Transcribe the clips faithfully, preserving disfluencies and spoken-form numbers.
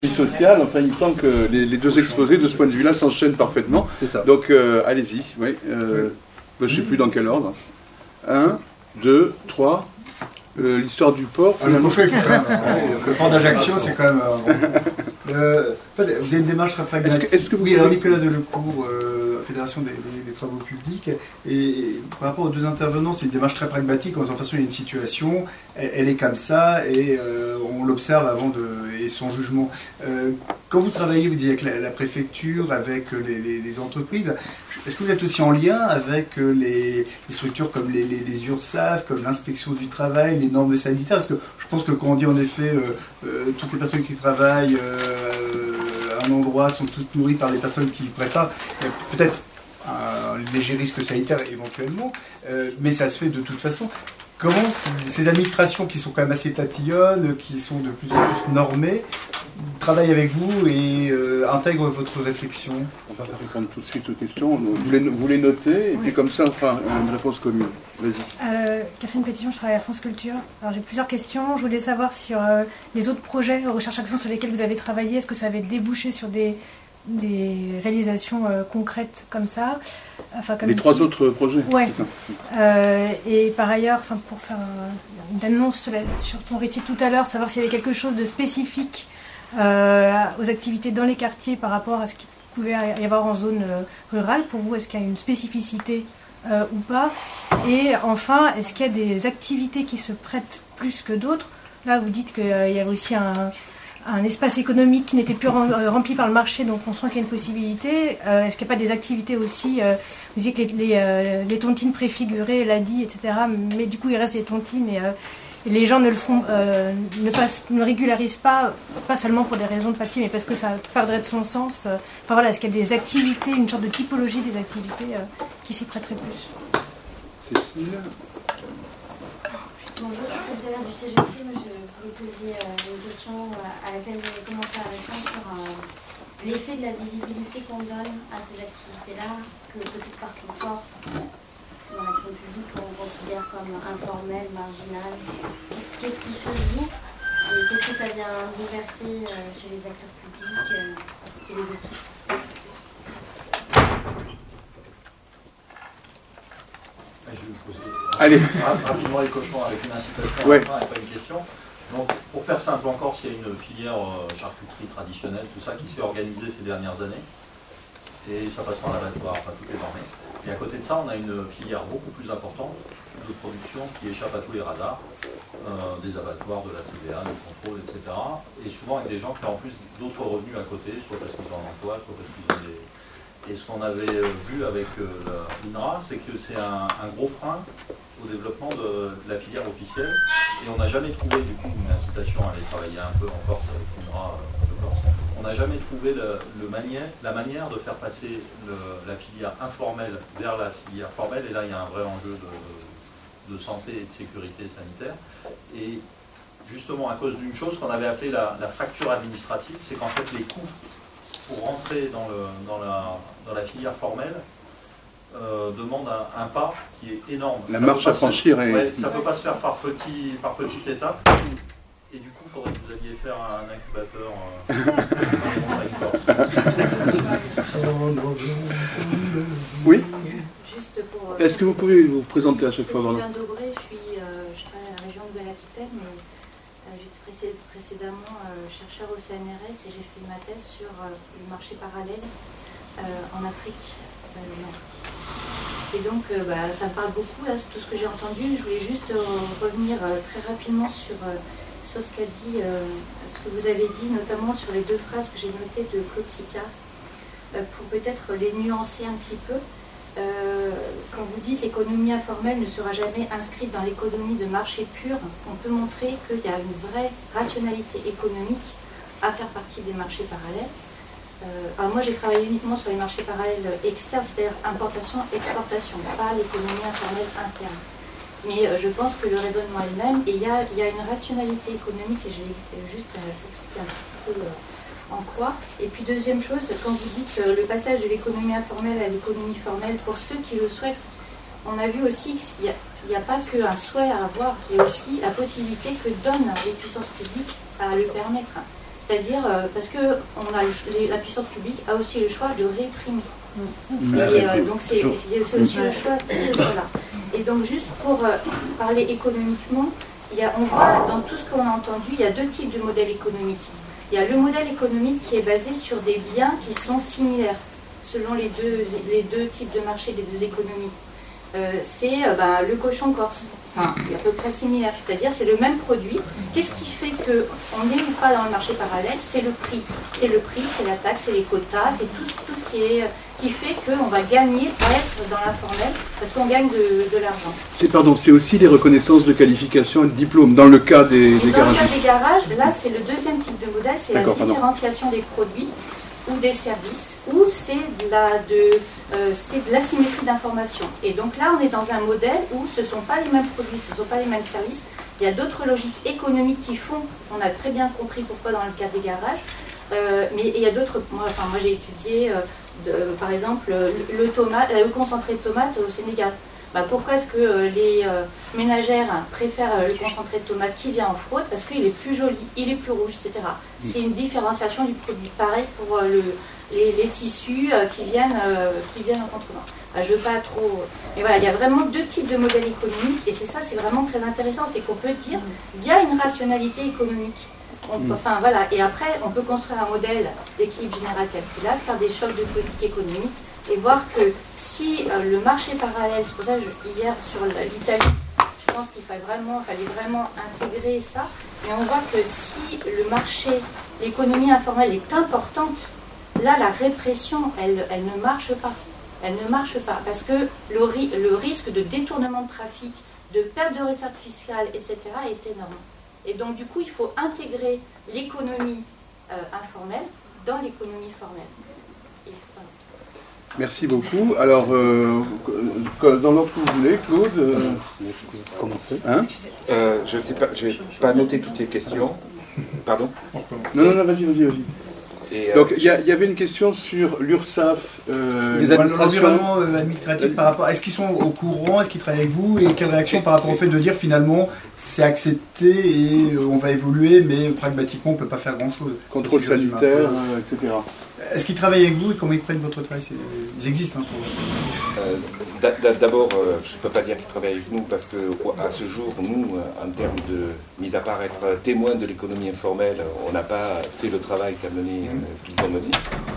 Social, enfin il me semble que les, les deux exposés de ce point de vue-là s'enchaînent parfaitement. C'est ça. Donc euh, allez-y, oui. Euh, oui. Ben, je ne sais plus dans quel ordre. Un, deux, trois. Euh, L'histoire du port. Ah, le, choix, il faut quand même, le port d'Ajaccio, c'est quand même. Euh, euh, en fait, vous avez une démarche très pragmatique. Est-ce que, est-ce que vous oui, alors Nicolas Delecourt, euh, Fédération des, des, des travaux publics, et, et par rapport aux deux intervenants, c'est une démarche très pragmatique. En façon, il y a une situation, elle, elle est comme ça, et euh, on l'observe avant de et son jugement. Euh, quand vous travaillez, vous dites avec la, la préfecture, avec les, les, les entreprises, est-ce que vous êtes aussi en lien avec les, les structures comme les, les, les URSSAF, comme l'inspection du travail, les normes sanitaires? Parce que je pense que quand on dit en effet euh, euh, toutes les personnes qui travaillent euh, à un endroit sont toutes nourries par les personnes qui préparent, peut-être un léger risque sanitaire éventuellement, euh, mais ça se fait de toute façon. Comment ces administrations qui sont quand même assez tatillonnes, qui sont de plus en plus normées, travaillent avec vous et euh, intègrent votre réflexion? On va répondre tout de suite aux questions. Vous les, vous les notez et oui. Puis comme ça on fera une réponse commune. Vas-y. Euh, Catherine Pétillon, je travaille à France Culture. Alors j'ai plusieurs questions. Je voulais savoir sur euh, les autres projets Recherche Action sur lesquels vous avez travaillé. Est-ce que ça avait débouché sur des, des réalisations euh, concrètes comme ça? Enfin, comme les ici. Trois autres projets. Ouais. Euh, et par ailleurs, enfin, pour faire un, une annonce sur, la, sur ton récit tout à l'heure, savoir s'il y avait quelque chose de spécifique euh, aux activités dans les quartiers par rapport à ce qu'il pouvait y avoir en zone euh, rurale. Pour vous, est-ce qu'il y a une spécificité euh, ou pas? Et enfin, est-ce qu'il y a des activités qui se prêtent plus que d'autres? Là, vous dites qu'il euh, y a aussi un... un espace économique qui n'était plus rempli par le marché, donc on sent qu'il y a une possibilité. Euh, Est-ce qu'il n'y a pas des activités aussi, euh, vous disiez que les, les, euh, les tontines préfigurées, l'A D I, et cetera, mais du coup il reste des tontines et, euh, et les gens ne le font, euh, ne, passe, ne régularisent pas, pas seulement pour des raisons de papier, mais parce que ça perdrait de son sens. Enfin voilà, est-ce qu'il y a des activités, une sorte de typologie des activités euh, qui s'y prêteraient plus? Cécile. Bonjour, je suis secrétaire du C G T, mais je voulais poser euh, une question à laquelle vous avez commencé à répondre sur euh, l'effet de la visibilité qu'on donne à ces activités-là, que peut-être par trop fort dans l'action publique on considère comme informelle, marginale. Qu'est-ce qui se joue et qu'est-ce que ça vient bouleverser euh, chez les acteurs publics euh, et les autres? Allez. Rapidement les cochons avec une incitation ouais. à la fin et pas une question. Donc, pour faire simple encore, il y a une filière euh, charcuterie traditionnelle, tout ça, qui s'est organisée ces dernières années. Et ça passe par l'abattoir, enfin tout est normé. Et à côté de ça, on a une filière beaucoup plus importante de production qui échappe à tous les radars, euh, des abattoirs, de la T V A, du contrôle, et cetera. Et souvent avec des gens qui ont en plus d'autres revenus à côté, soit parce qu'ils ont un emploi, soit parce qu'ils ont des... Et ce qu'on avait vu avec l'I N R A, c'est que c'est un, un gros frein au développement de, de la filière officielle. Et on n'a jamais trouvé, du coup, une incitation à aller travailler un peu en Corse avec l'I N R A de Corse. On n'a jamais trouvé le, le manière, la manière de faire passer le, la filière informelle vers la filière formelle. Et là, il y a un vrai enjeu de, de santé et de sécurité sanitaire. Et justement, à cause d'une chose qu'on avait appelée la, la fracture administrative, c'est qu'en fait, les coûts pour rentrer dans, le, dans, la, dans la filière formelle euh, demande un, un pas qui est énorme. La ça marche à franchir est... Ouais, ça ne peut pas se faire par, petit, par petite étape. Et du coup, il faudrait que vous alliez faire un incubateur euh, oui. Juste pour... Est-ce que vous pouvez vous présenter à chaque fois? Je suis Dobré, je, suis, euh, je travaille à la région de Nouvelle-Aquitaine, mais euh, j'étais précédemment euh, chercheur au C N R S et j'ai fait ma thèse sur euh, le marché parallèle euh, en Afrique. Euh, et donc, euh, bah, ça me parle beaucoup, là, tout ce que j'ai entendu. Je voulais juste euh, revenir euh, très rapidement sur, euh, sur ce qu'a dit, euh, ce que vous avez dit, notamment sur les deux phrases que j'ai notées de Claude Sicard, euh, pour peut-être les nuancer un petit peu. Euh, quand vous dites l'économie informelle ne sera jamais inscrite dans l'économie de marché pur, on peut montrer qu'il y a une vraie rationalité économique à faire partie des marchés parallèles. Euh, alors moi j'ai travaillé uniquement sur les marchés parallèles externes, c'est-à-dire importation, exportation, pas l'économie informelle interne. Mais euh, je pense que le raisonnement est le même et il y a, y a une rationalité économique et j'ai juste euh, expliqué un petit peu euh, en quoi. Et puis deuxième chose, quand vous dites euh, le passage de l'économie informelle à l'économie formelle, pour ceux qui le souhaitent, on a vu aussi qu'il n'y a, a pas qu'un souhait à avoir, il y a aussi la possibilité que donnent les puissances publiques à le permettre. C'est-à-dire, euh, parce que on a le, les, la puissance publique a aussi le choix de réprimer. Mmh. Et euh, donc c'est aussi le choix de ce choix-là. Et donc juste pour euh, parler économiquement, il y a, on voit dans tout ce qu'on a entendu, il y a deux types de modèles économiques. Il y a le modèle économique qui est basé sur des biens qui sont similaires, selon les deux, les deux types de marchés, les deux économies. Euh, c'est euh, bah, le cochon corse. Enfin, il est à peu près similaire, c'est-à-dire c'est le même produit. Qu'est-ce qui fait qu'on n'est pas dans le marché parallèle? C'est le prix. C'est le prix, c'est la taxe, c'est les quotas, c'est tout, tout ce qui, est, qui fait qu'on va gagner à être dans l'informel parce qu'on gagne de, de l'argent. C'est pardon, c'est aussi les reconnaissances de qualification et de diplôme dans le cas des, des dans garages. Dans le cas des garages, là c'est le deuxième type de modèle, c'est la pardon. différenciation des produits ou des services, ou c'est de la de, euh, c'est de l'asymétrie d'information. Et donc là, on est dans un modèle où ce ne sont pas les mêmes produits, ce ne sont pas les mêmes services. Il y a d'autres logiques économiques qui font, on a très bien compris pourquoi dans le cas des garages, euh, mais il y a d'autres, moi, enfin, moi j'ai étudié, euh, de, euh, par exemple, le, tomate, le concentré de tomate au Sénégal. Bah, pourquoi est-ce que euh, les euh, ménagères hein, préfèrent euh, le concentré de tomate qui vient en fraude? Parce qu'il est plus joli, il est plus rouge, et cetera. C'est une différenciation du produit. Pareil pour euh, le, les, les tissus euh, qui, viennent, euh, qui viennent en contrebande. Bah, je ne veux pas trop... Mais voilà, il y a vraiment deux types de modèles économiques, et c'est ça, c'est vraiment très intéressant, c'est qu'on peut dire qu'il y a une rationalité économique. On peut, enfin, voilà. Et après, on peut construire un modèle d'équilibre général calculable, faire des chocs de politique économique, et voir que si euh, le marché parallèle, c'est pour ça que je, hier sur l'Italie, je pense qu'il fallait vraiment, fallait vraiment intégrer ça, mais on voit que si le marché, l'économie informelle est importante, là la répression, elle, elle ne marche pas. Elle ne marche pas, parce que le, ri, le risque de détournement de trafic, de perte de recettes fiscales, et cetera est énorme. Et donc du coup, il faut intégrer l'économie euh, informelle dans l'économie formelle. Et, voilà. Merci beaucoup. Alors, euh, dans l'ordre que vous voulez, Claude euh, Commencez. Hein euh, Je ne sais pas, je n'ai pas noté toutes les questions. Pardon? Non, non, non, vas-y, vas-y, vas-y. Et, euh, Donc, il y, y avait une question sur l'URSSAF, euh, les l'environnement euh, administratif par rapport. Est-ce qu'ils sont au courant? Est-ce qu'ils travaillent avec vous? Et quelle réaction par rapport au fait de dire finalement c'est accepté et euh, on va évoluer, mais pragmatiquement on ne peut pas faire grand-chose? Contrôle sanitaire, euh, et cetera. Est-ce qu'ils travaillent avec vous et comment ils prennent votre travail? Ils existent. Hein, euh, D'abord, euh, je ne peux pas dire qu'ils travaillent avec nous parce qu'à ce jour, nous, en termes de, mis à part être témoins de l'économie informelle, on n'a pas fait le travail qu'a mené, euh, qu'ils ont mené.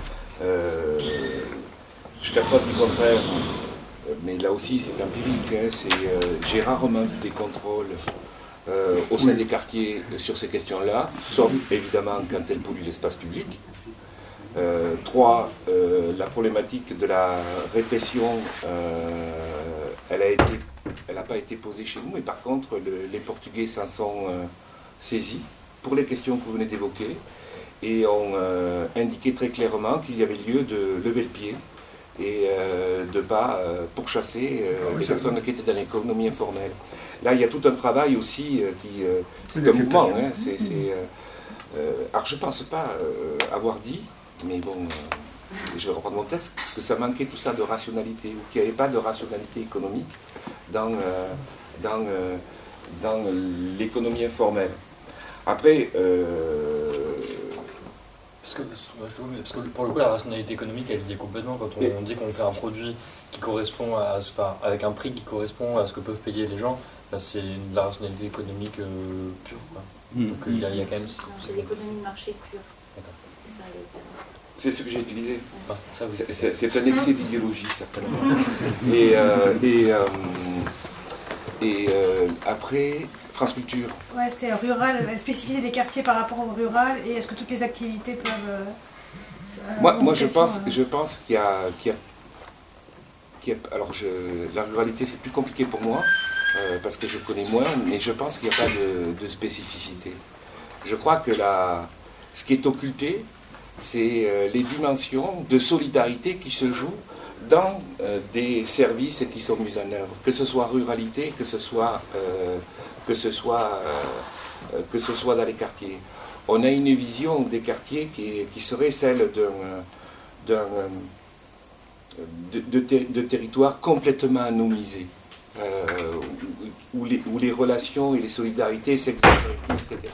Euh, Jusqu'à preuve du contraire, mais là aussi c'est empirique, hein, euh, j'ai rarement vu des contrôles euh, au sein des quartiers sur ces questions-là, sauf évidemment quand elles polluent l'espace public. Euh, trois, euh, la problématique de la répression, euh, elle a été, elle n'a pas été posée chez nous, mais par contre, le, les Portugais s'en sont euh, saisis pour les questions que vous venez d'évoquer et ont euh, indiqué très clairement qu'il y avait lieu de lever le pied et euh, de ne pas euh, pourchasser euh, les personnes qui étaient dans l'économie informelle. Là, il y a tout un travail aussi euh, qui... Euh, c'est un mouvement, hein, c'est, c'est, euh, euh, alors je ne pense pas euh, avoir dit, mais bon, euh, je vais reprendre mon texte, que ça manquait tout ça de rationalité, ou qu'il n'y avait pas de rationalité économique dans, euh, dans, euh, dans l'économie informelle. Après, euh, parce, que, parce que pour le coup, la rationalité économique, elle dit complètement quand on, on dit qu'on fait un produit qui correspond à, enfin, avec un prix qui correspond à ce que peuvent payer les gens, là, c'est de la rationalité économique euh, pure. Quoi. Mmh. Donc il y, y a quand même... C'est l'économie de marché pure. C'est ce que j'ai utilisé. Ah, c'est un excès d'idéologie, certainement. et euh, et, euh, et euh, après, France Culture. Ouais, c'était rural, la spécificité des quartiers par rapport au rural, et est-ce que toutes les activités peuvent... Euh, moi, moi je pense, euh... je pense qu'il y a... Qu'il y a, qu'il y a alors, je, la ruralité, c'est plus compliqué pour moi, euh, parce que je connais moins, mais je pense qu'il n'y a pas de, de spécificité. Je crois que la, ce qui est occulté, c'est euh, les dimensions de solidarité qui se jouent dans euh, des services qui sont mis en œuvre, que ce soit ruralité, que ce soit, euh, que ce soit, euh, que ce soit dans les quartiers. On a une vision des quartiers qui, qui serait celle d'un, d'un, de, de, ter, de territoire complètement anonymisé, euh, où, les, où les relations et les solidarités s'exercent, et cetera.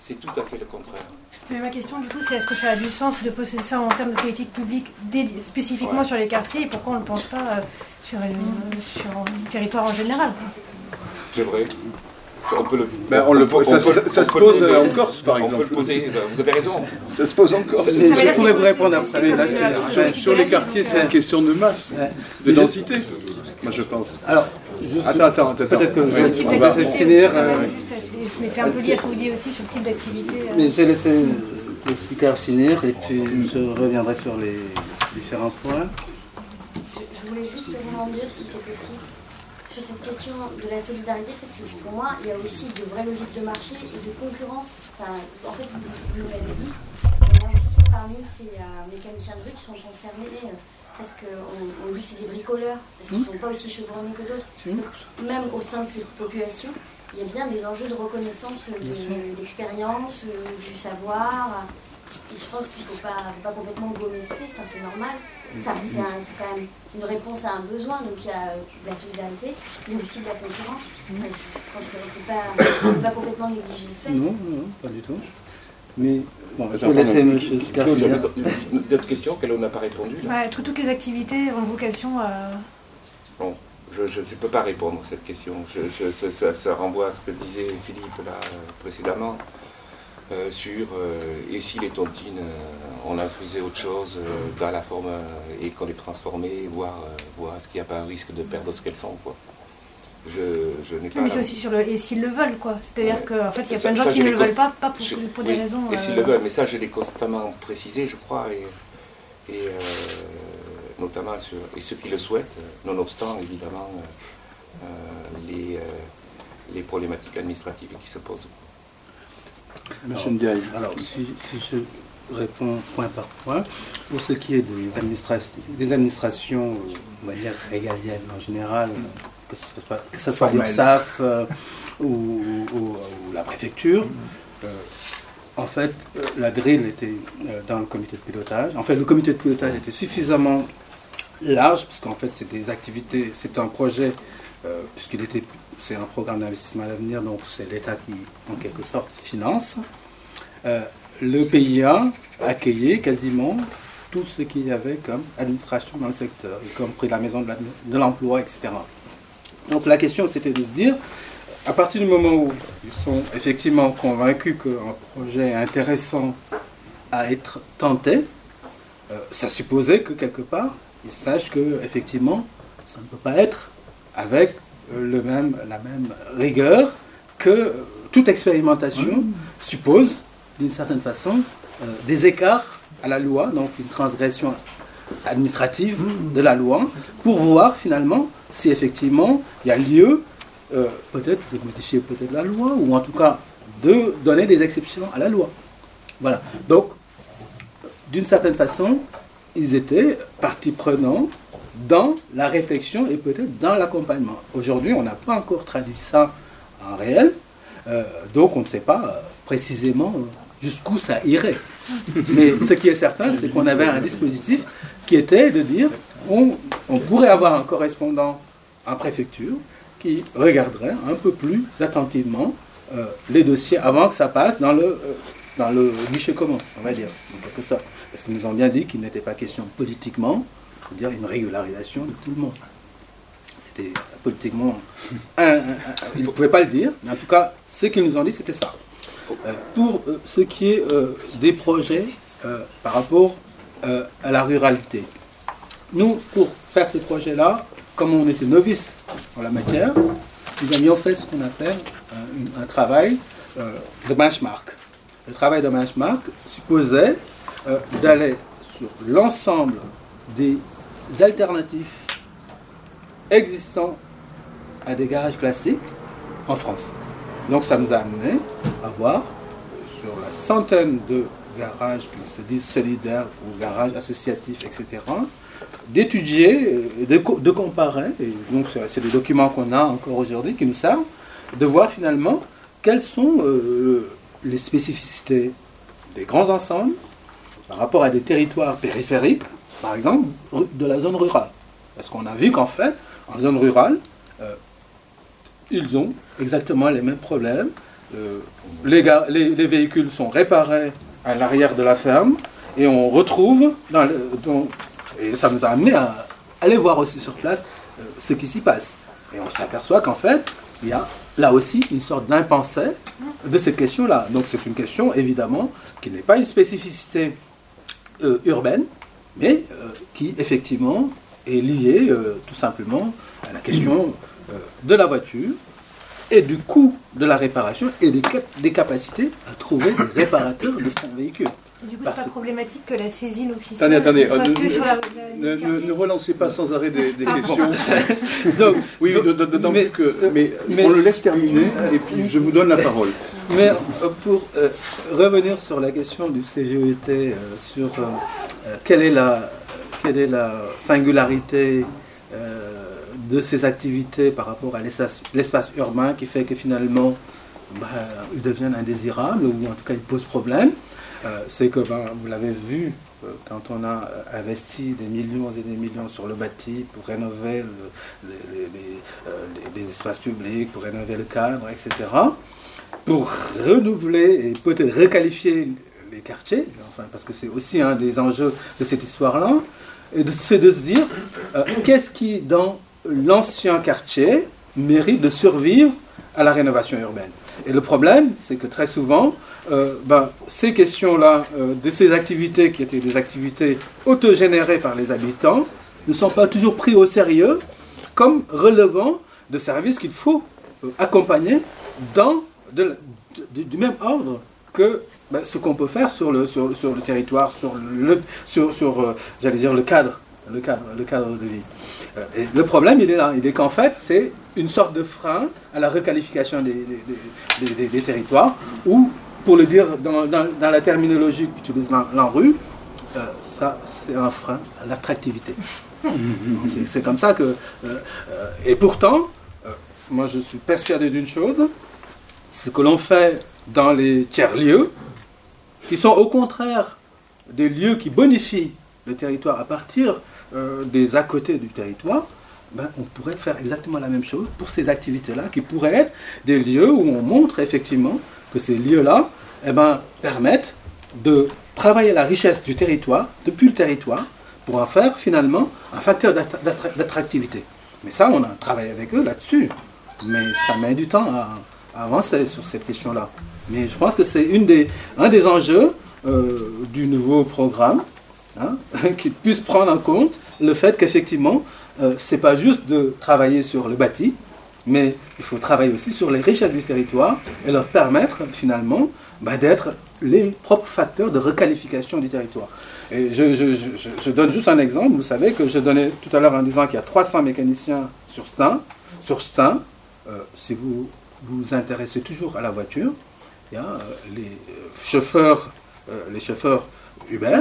C'est tout à fait le contraire. Mais ma question, du coup, c'est est-ce que ça a du sens de poser ça en termes de politique publique dédi- spécifiquement ouais. sur les quartiers et pourquoi on ne le pense pas euh, sur, une, sur le territoire en général quoi. C'est vrai. On peut le, ben, on on le, peut, ça, ça, ça se pose poser, en Corse, par on exemple. Peut le poser, vous avez raison. Ça se pose en Corse. Je pourrais vous répondre à ça. Sur, sur les quartiers, c'est une question de masse, de densité, moi je pense. Alors, juste attends, attends, attends. Peut-être que oui, on va finir. Euh... Mais c'est un peu lié à ce que vous dites aussi sur le type d'activité. Euh... Mais je vais laisser le Sicard finir et puis je reviendrai sur les différents points. Je, je voulais juste rebondir, si c'est possible, sur cette question de la solidarité, parce que pour moi, il y a aussi de vraies logiques de marché et de concurrence. Enfin, en fait, vous, vous nous l'avez dit, il y en a aussi parmi ces euh, mécaniciens de rue qui sont concernés, euh, parce qu'on on dit que c'est des bricoleurs, parce qu'ils ne sont pas aussi chevronnés que d'autres. Donc, même au sein de ces populations, il y a bien des enjeux de reconnaissance de, d'expérience, du savoir. Et je pense qu'il ne faut pas, pas complètement gommer ce fait, enfin, c'est normal. Ça, c'est, un, c'est quand même une réponse à un besoin, donc il y a de la solidarité, mais aussi de la concurrence. Enfin, je pense qu'on ne peut pas, pas complètement négliger le fait. Non, non, pas du tout. Mais bon, je vais laisser M. Sicard. D'autres questions auxquelles on n'a pas répondu là. Ouais, toutes les activités ont vocation à... Bon, je ne peux pas répondre à cette question. Je, je, ça, ça renvoie à ce que disait Philippe là, précédemment. Euh, sur euh, et si les tontines, euh, on en faisait autre chose euh, dans la forme euh, et qu'on les transformait, voir, euh, voir est-ce qu'il n'y a pas un risque de perdre ce qu'elles sont, quoi. Je, je n'ai pas... Mais c'est aussi sur le et s'ils le veulent, quoi. C'est-à-dire ouais. qu'en fait, il y a ça, plein de gens ça, qui ne le const... veulent pas, pas pour, je... pour oui, des raisons... Et euh... s'ils le veulent, mais ça, je l'ai constamment précisé, je crois, et, et euh, notamment sur et ceux qui le souhaitent, nonobstant, évidemment, euh, les, euh, les problématiques administratives qui se posent. Alors, alors si, si je réponds point par point, pour ce qui est des, administra- des administrations de manière régalienne en général, que ce soit, que ce soit l'URSSAF euh, ou, ou, ou la préfecture, euh, en fait, euh, la grille était euh, dans le comité de pilotage. En fait, le comité de pilotage était suffisamment large, parce qu'en fait, c'est des activités, c'est un projet, euh, puisqu'il était... C'est un programme d'investissement à l'avenir, donc c'est l'État qui, en quelque sorte, finance. Euh, le P I A accueillait quasiment tout ce qu'il y avait comme administration dans le secteur, y compris la maison de, la, de l'emploi, et cetera. Donc la question, c'était de se dire, à partir du moment où ils sont effectivement convaincus qu'un projet est intéressant à être tenté, euh, ça supposait que quelque part, ils sachent qu'effectivement, ça ne peut pas être avec le même, la même rigueur que toute expérimentation mmh. suppose, d'une certaine façon, euh, des écarts à la loi, donc une transgression administrative mmh. de la loi, pour voir finalement si effectivement il y a lieu euh, peut-être de modifier peut-être la loi, ou en tout cas de donner des exceptions à la loi. Voilà. Donc, d'une certaine façon, ils étaient partie prenante dans la réflexion et peut-être dans l'accompagnement. Aujourd'hui, on n'a pas encore traduit ça en réel, euh, donc on ne sait pas euh, précisément jusqu'où ça irait. Mais ce qui est certain, c'est qu'on avait un dispositif qui était de dire on, on pourrait avoir un correspondant en préfecture qui regarderait un peu plus attentivement euh, les dossiers avant que ça passe dans le, euh, dans le guichet commun, on va dire, en quelque sorte. Parce qu'ils nous ont bien dit qu'il n'était pas question politiquement dire une régularisation de tout le monde. C'était politiquement... Un, un, un, ils ne pouvaient pas le dire, mais en tout cas, ce qu'ils nous ont dit, c'était ça. Euh, pour euh, ce qui est euh, des projets euh, par rapport euh, à la ruralité. Nous, pour faire ces projets-là, comme on était novices en la matière, nous avions fait ce qu'on appelle un, un travail euh, de benchmark. Le travail de benchmark supposait euh, d'aller sur l'ensemble des alternatifs existants à des garages classiques en France. Donc ça nous a amené à voir sur la centaine de garages qui se disent solidaires ou garages associatifs, et cetera, d'étudier, de, de comparer, et donc c'est des documents qu'on a encore aujourd'hui qui nous servent, de voir finalement quelles sont euh, les spécificités des grands ensembles par rapport à des territoires périphériques, par exemple, de la zone rurale. Parce qu'on a vu qu'en fait, en zone rurale, euh, ils ont exactement les mêmes problèmes, euh, les, ga- les, les véhicules sont réparés à l'arrière de la ferme et on retrouve, dans le, dans, et ça nous a amené à aller voir aussi sur place euh, ce qui s'y passe. Et on s'aperçoit qu'en fait, il y a là aussi une sorte d'impensé de cette question-là. Donc c'est une question évidemment qui n'est pas une spécificité euh, urbaine, mais euh, qui effectivement est liée euh, tout simplement à la question euh, de la voiture et du coût de la réparation et des, cap- des capacités à trouver des réparateurs de son véhicule. Du coup, Parce- c'est pas problématique que la saisine officielle Attendez, attendez, soit euh, que ne- sur la, la- Ne, le ne- quartier. ne relancez pas sans arrêt des, des Ah, questions. Donc, Oui, donc, d'autant mais- plus que. Mais, mais- on le laisse terminer et puis je vous donne la parole. Mais euh, pour euh, revenir sur la question du C G E T, euh, sur euh, euh, quelle, est la, quelle est la singularité euh, de ces activités par rapport à l'espace, l'espace urbain qui fait que finalement bah, ils deviennent indésirables ou en tout cas ils posent problème, euh, c'est que ben, vous l'avez vu euh, quand on a euh, investi des millions et des millions sur le bâti pour rénover le- les, les- les, euh, les- les espaces publics, pour rénover le cadre, et cetera, pour renouveler et peut-être requalifier les quartiers, enfin, parce que c'est aussi un des enjeux de cette histoire-là, et de, c'est de se dire euh, qu'est-ce qui, dans l'ancien quartier, mérite de survivre à la rénovation urbaine. Et le problème, c'est que très souvent, euh, ben, ces questions-là, euh, de ces activités qui étaient des activités autogénérées par les habitants, ne sont pas toujours pris au sérieux comme relevant de services qu'il faut euh, accompagner dans de, de, du même ordre que ben, ce qu'on peut faire sur le, sur, sur le territoire, sur le, sur, sur euh, j'allais dire le cadre, le cadre, le cadre de vie. Euh, et le problème, il est là, il est qu'en fait, c'est une sorte de frein à la requalification des, des, des, des, des territoires, ou, pour le dire dans, dans, dans la terminologie qu'utilise l'ANRU, euh, ça, c'est un frein à l'attractivité. c'est, c'est comme ça que... Euh, euh, et pourtant, euh, moi je suis persuadé d'une chose, ce que l'on fait dans les tiers-lieux, qui sont au contraire des lieux qui bonifient le territoire à partir euh, des à côté du territoire, ben, on pourrait faire exactement la même chose pour ces activités-là, qui pourraient être des lieux où on montre effectivement que ces lieux-là eh ben, permettent de travailler la richesse du territoire, depuis le territoire, pour en faire finalement un facteur d'attractivité. Mais ça, on a travaillé avec eux là-dessus. Mais ça met du temps à, à avancer sur cette question-là. Mais je pense que c'est une des, un des enjeux euh, du nouveau programme, hein, qu'il puisse prendre en compte le fait qu'effectivement, euh, c'est pas juste de travailler sur le bâti, mais il faut travailler aussi sur les richesses du territoire et leur permettre finalement bah, d'être les propres facteurs de requalification du territoire. Et je, je, je, je donne juste un exemple. Vous savez que je donnais tout à l'heure en disant qu'il y a trois cents mécaniciens sur Stein. Sur Stein, euh, si vous vous intéressez toujours à la voiture, il y a euh, les chauffeurs, euh, les chauffeurs Uber.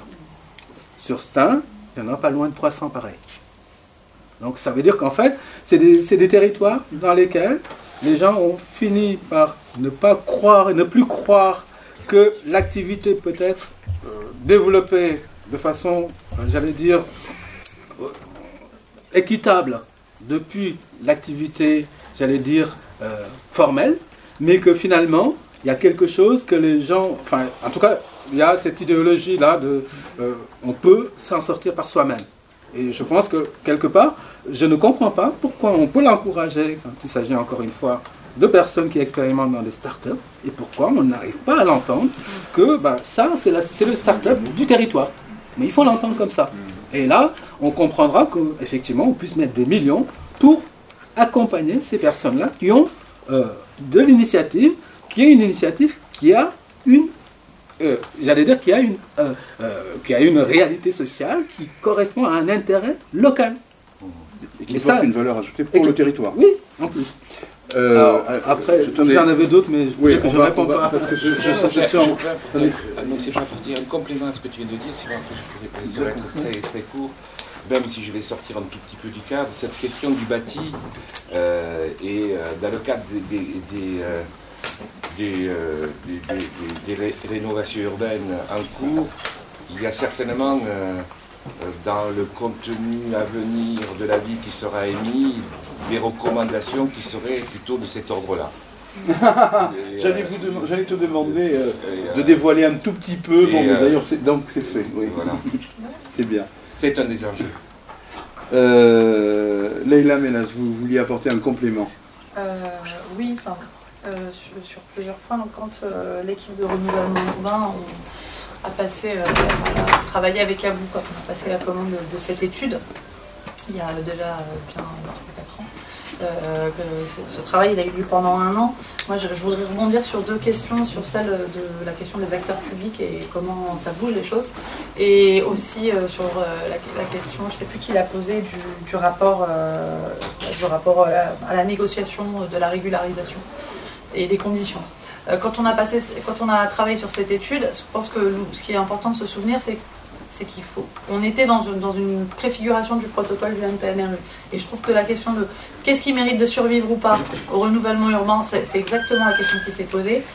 Sur Stein, il y en a pas loin de trois cents pareils. Donc ça veut dire qu'en fait, c'est des, c'est des territoires dans lesquels les gens ont fini par ne pas croire et ne plus croire que l'activité peut être euh, développée de façon, euh, j'allais dire, euh, équitable depuis l'activité, j'allais dire, euh, formelle, mais que finalement, il y a quelque chose que les gens, enfin, en tout cas, il y a cette idéologie-là de, euh, on peut s'en sortir par soi-même. Et je pense que, quelque part, je ne comprends pas pourquoi on peut l'encourager quand il s'agit, encore une fois, de personnes qui expérimentent dans des startups, et pourquoi on n'arrive pas à l'entendre que ben, ça, c'est, la, c'est le startup du territoire. Mais il faut l'entendre comme ça. Et là, on comprendra qu'effectivement, on puisse mettre des millions pour accompagner ces personnes-là qui ont euh, de l'initiative, qui est une initiative qui a une Euh, j'allais dire qu'il y a une, euh, euh, qu'il y a une réalité sociale qui correspond à un intérêt local. Et qui porte une valeur ajoutée pour qui, le territoire. Oui, en plus. Euh, Alors, après, j'en avais d'autres, mais oui, je ne réponds pas. Parce que je, je, je, je, je sens... Donc c'est pas pour dire un complément à ce que tu viens de dire, sinon après je pourrais ça va être très, très court, même si je vais sortir un tout petit peu du cadre. Cette question du bâti, euh, et euh, dans le cadre des... des, des euh, Des, euh, des, des, des, des rénovations urbaines en cours, il y a certainement euh, dans le contenu à venir de l'avis qui sera émis des recommandations qui seraient plutôt de cet ordre-là. J'allais vous dem- j'allais te demander euh, de dévoiler un tout petit peu. Bon, euh, d'ailleurs, c'est, donc c'est fait. Oui. Voilà. C'est bien. C'est un des enjeux. Euh, Leïla Menas, vous vouliez apporter un complément. Euh, oui, enfin, euh, sur, sur plusieurs points. Donc, quand euh, l'équipe de renouvellement urbain on a passé, euh, a travaillé avec Abou, quand on a passé la commande de, de cette étude, il y a déjà bien quatre ans. Euh, que ce, ce travail il a eu lieu pendant un an. Moi je, je voudrais rebondir sur deux questions, sur celle de la question des acteurs publics et comment ça bouge les choses, et aussi euh, sur euh, la, la question, je ne sais plus qui l'a posé, du, du rapport, euh, du rapport à la, à la négociation de la régularisation et des conditions. Euh, quand, on a passé, quand on a travaillé sur cette étude, je pense que ce qui est important de se souvenir, c'est c'est qu'il faut. On était dans une, dans une préfiguration du protocole du N P N R U. Et je trouve que la question de qu'est-ce qui mérite de survivre ou pas au renouvellement urbain, c'est, c'est exactement la question qui s'est posée.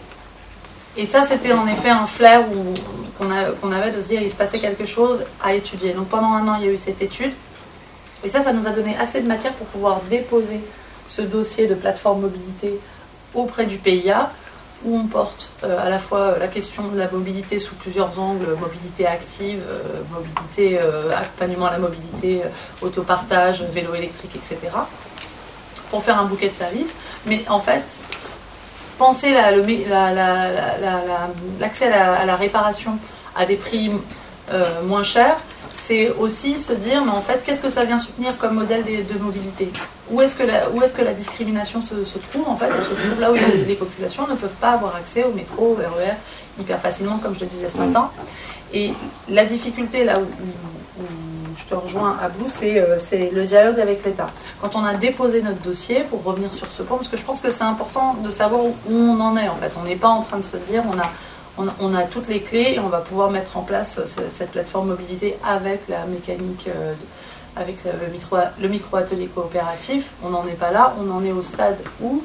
Et ça, c'était en effet un flair où, qu'on, a, qu'on avait de se dire qu'il se passait quelque chose à étudier. Donc pendant un an, il y a eu cette étude. Et ça, ça nous a donné assez de matière pour pouvoir déposer ce dossier de plateforme mobilité auprès du P I A, où on porte euh, à la fois la question de la mobilité sous plusieurs angles, mobilité active, euh, mobilité, euh, accompagnement à la mobilité, euh, autopartage, vélo électrique, et cetera, pour faire un bouquet de services. Mais en fait, penser la, le, la, la, la, la, l'accès à la, à la réparation à des prix euh, moins chers, c'est aussi se dire, mais en fait, qu'est-ce que ça vient soutenir comme modèle de, de mobilité ? Où est-ce que la, où est-ce que la discrimination se, se trouve ? En fait, elle se trouve là où les, les populations ne peuvent pas avoir accès au métro, au R E R, hyper facilement, comme je le disais ce matin. Et la difficulté, là où, où, où je te rejoins, Abou, c'est, euh, c'est le dialogue avec l'État. Quand on a déposé notre dossier, pour revenir sur ce point, parce que je pense que c'est important de savoir où, où on en est, en fait. On n'est pas en train de se dire, on a... On a toutes les clés et on va pouvoir mettre en place cette plateforme mobilité avec la mécanique, avec le micro, le micro-atelier coopératif. On n'en est pas là, on en est au stade où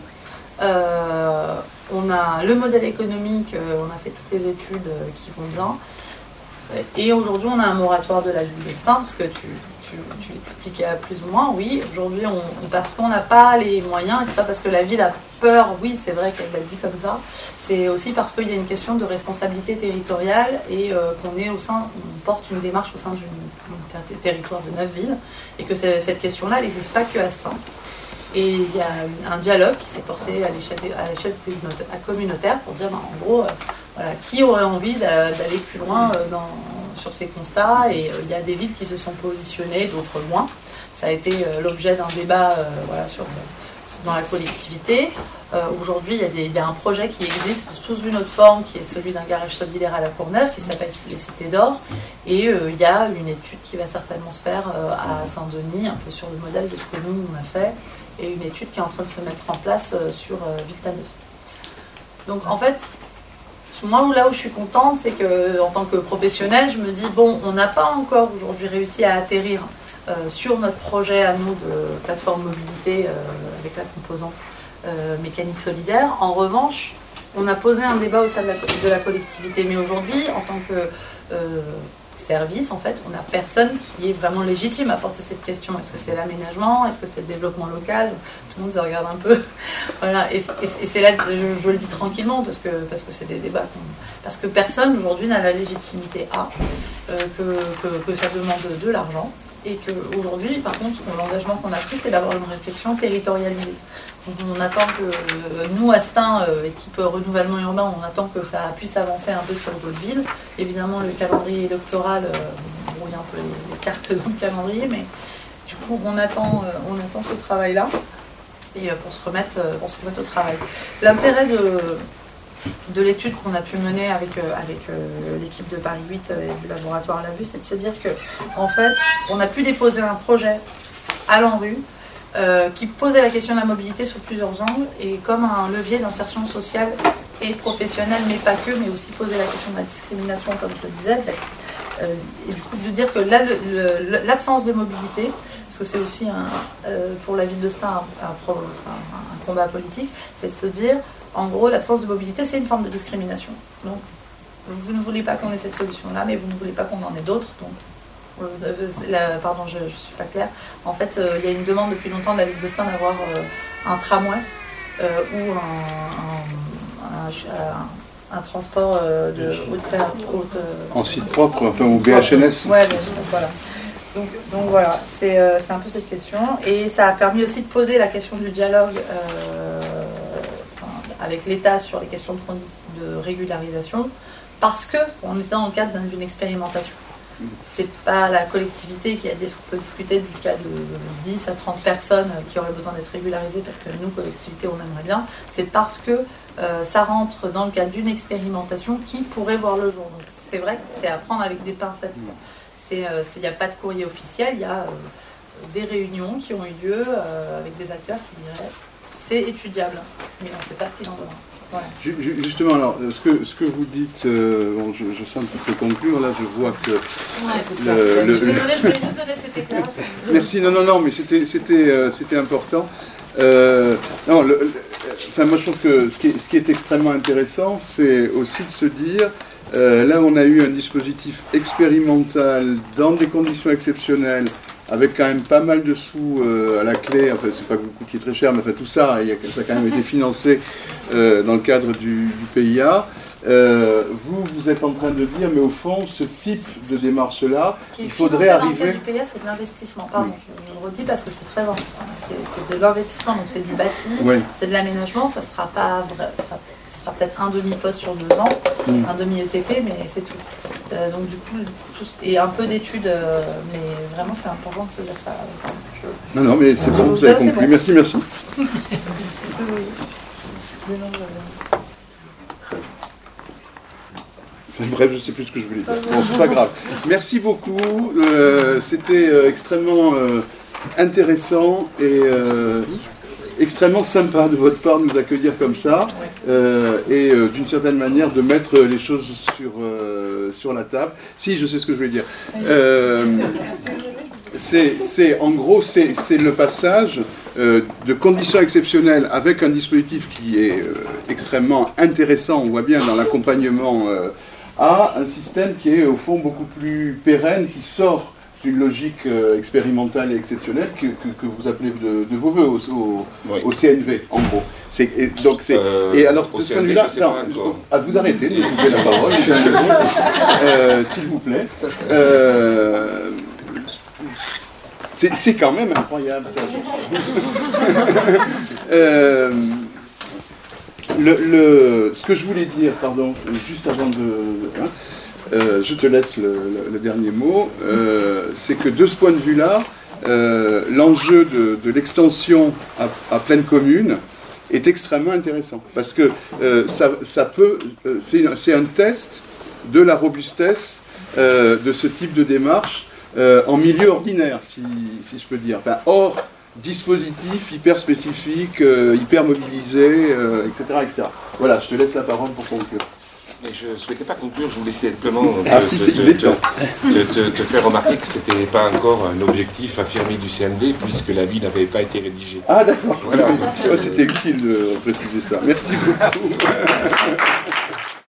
euh, on a le modèle économique, on a fait toutes les études qui vont bien. Et aujourd'hui, on a un moratoire de la ville d'Estaing, parce que tu, tu, tu l'expliquais plus ou moins, oui. Aujourd'hui, on, parce qu'on n'a pas les moyens, et c'est pas parce que la ville a peur, oui, c'est vrai qu'elle l'a dit comme ça, c'est aussi parce qu'il y a une question de responsabilité territoriale et euh, qu'on est au sein, on porte une démarche au sein d'un territoire de neuf villes, et que cette question-là, elle n'existe pas que à Estaing. Et il y a un dialogue qui s'est porté à l'échelle, à l'échelle communautaire pour dire, ben, en gros, euh, voilà, qui aurait envie d'aller plus loin euh, dans, sur ces constats. Et euh, il y a des villes qui se sont positionnées, d'autres moins. Ça a été euh, l'objet d'un débat euh, voilà, sur, dans la collectivité. Euh, aujourd'hui, il y a des, il y a un projet qui existe sous une autre forme, qui est celui d'un garage solidaire à la Courneuve, qui s'appelle les Cités d'Or. Et euh, il y a une étude qui va certainement se faire euh, à Saint-Denis, un peu sur le modèle de ce que nous, on a fait. Et une étude qui est en train de se mettre en place euh, sur euh, Villetaneuse. Donc en fait, moi là où je suis contente, c'est que en tant que professionnelle, je me dis, bon, on n'a pas encore aujourd'hui réussi à atterrir euh, sur notre projet à nous de plateforme mobilité euh, avec la composante euh, mécanique solidaire. En revanche, on a posé un débat au sein de la, de la collectivité, mais aujourd'hui, en tant que euh, service, en fait, on n'a personne qui est vraiment légitime à porter cette question. Est-ce que c'est l'aménagement ? Est-ce que c'est le développement local ? Tout le monde se regarde un peu. Voilà. Et, et, et c'est là que je, je le dis tranquillement, parce que parce que c'est des débats. Parce que personne aujourd'hui n'a la légitimité à euh, que, que, que ça demande de, de l'argent. Et qu'aujourd'hui, par contre, l'engagement qu'on a pris, c'est d'avoir une réflexion territorialisée. Donc on attend que euh, nous, Estaing, euh, équipe renouvellement urbain, on attend que ça puisse avancer un peu sur d'autres villes. Évidemment, le calendrier électoral euh, brouille un peu les, les cartes dans le calendrier, mais du coup, on attend, euh, on attend ce travail-là et euh, pour se remettre, euh, pour se remettre au travail. L'intérêt de de l'étude qu'on a pu mener avec, euh, avec euh, l'équipe de Paris huit euh, et du laboratoire à la vue, c'est de se dire que, en fait, on a pu déposer un projet à l'ANRU euh, qui posait la question de la mobilité sous plusieurs angles et comme un levier d'insertion sociale et professionnelle, mais pas que, mais aussi poser la question de la discrimination, comme je le disais, euh, et du coup de dire que là, le, le, l'absence de mobilité, parce que c'est aussi un, euh, pour la ville d'Estaing un, un, un, un combat politique, c'est de se dire, en gros, l'absence de mobilité, c'est une forme de discrimination. Donc, vous ne voulez pas qu'on ait cette solution-là, mais vous ne voulez pas qu'on en ait d'autres. Donc, euh, la, pardon, je ne suis pas claire. En fait, euh, il y a une demande depuis longtemps de la ville d'Estaing d'avoir euh, un tramway euh, ou un, un, un, un transport euh, de haute, haute euh, en site propre, enfin au B H N S. Ouais, B H N S, voilà. Donc, donc voilà, c'est euh, un peu cette question. Et ça a permis aussi de poser la question du dialogue euh, enfin, avec l'État sur les questions de, de régularisation, parce qu'on était dans le cadre d'une expérimentation. C'est pas la collectivité qui a dit qu'on peut discuter du cas de dix à trente personnes qui auraient besoin d'être régularisées parce que nous, collectivité, on aimerait bien. C'est parce que euh, ça rentre dans le cadre d'une expérimentation qui pourrait voir le jour. Donc c'est vrai que c'est à prendre avec des pincettes. Il n'y a pas de courrier officiel, il y a euh, des réunions qui ont eu lieu euh, avec des acteurs qui diraient c'est étudiable, mais on ne sait pas ce qu'il en deviendra. Voilà. Justement, alors, ce que, ce que vous dites, euh, bon, je, je sens qu'il faut conclure, là, je vois que... Ouais, le, le, je suis désolée, je voulais juste donner cet éclairage. Merci, non, non, non, mais c'était euh, important. Euh, non, le, le, enfin, moi, je trouve que ce qui est, ce qui est extrêmement intéressant, c'est aussi de se dire, euh, là, on a eu un dispositif expérimental dans des conditions exceptionnelles, avec quand même pas mal de sous euh, à la clé, enfin c'est pas que vous coûtiez très cher, mais enfin tout ça, il y a, ça a quand même été financé euh, dans le cadre du, du P I A. Euh, vous, vous êtes en train de dire, mais au fond, ce type de démarche-là, il faudrait arriver... Dans le cadre du P I A, c'est de l'investissement. Pardon, oui. je, je le redis parce que c'est très important. C'est de l'investissement, donc c'est du bâti, oui. c'est de l'aménagement, ça sera pas vrai, ça sera, ça sera peut-être un demi-poste sur deux ans, mm. un demi-E T P, mais c'est tout. Euh, donc du coup, tout, et un peu d'études, euh, mais vraiment c'est important de se dire ça. Je... Non, non, mais c'est bon, vous avez compris. Bon. Merci, merci. Bref, je ne sais plus ce que je voulais dire. Bon, c'est pas grave. Merci beaucoup. Euh, C'était euh, extrêmement euh, intéressant et euh, extrêmement sympa de votre part de nous accueillir comme ça euh, et euh, d'une certaine manière de mettre les choses sur, euh, sur la table. Si, je sais ce que je voulais dire. Euh, c'est en gros, c'est le passage euh, de conditions exceptionnelles avec un dispositif qui est euh, extrêmement intéressant, on voit bien dans l'accompagnement, euh, à un système qui est au fond beaucoup plus pérenne, qui sort d'une logique euh, expérimentale et exceptionnelle que, que, que vous appelez de, de vos voeux au, au, oui. au C N V, en gros. Et, donc c'est euh, et alors de ce point de vue-là, à vous arrêter de couper la parole, euh, s'il vous plaît. Euh, c'est quand même incroyable ça. euh, le, le, ce que je voulais dire, pardon, juste avant de... Hein, Euh, je te laisse le, le, le dernier mot, euh, c'est que de ce point de vue-là, euh, l'enjeu de, de l'extension à, à pleine commune est extrêmement intéressant, parce que euh, ça, ça peut, euh, c'est un test de la robustesse euh, de ce type de démarche euh, en milieu ordinaire, si, si je peux dire, enfin, hors dispositif hyper spécifique, euh, hyper mobilisé, euh, et cetera, et cetera. Voilà, je te laisse la parole pour conclure. Mais je ne souhaitais pas conclure, je voulais simplement ah, te, si, te, te, te, te, te faire remarquer que ce n'était pas encore un objectif affirmé du C N V puisque l'avis n'avait pas été rédigé. Ah d'accord, voilà, euh... c'était utile de préciser ça. Merci beaucoup.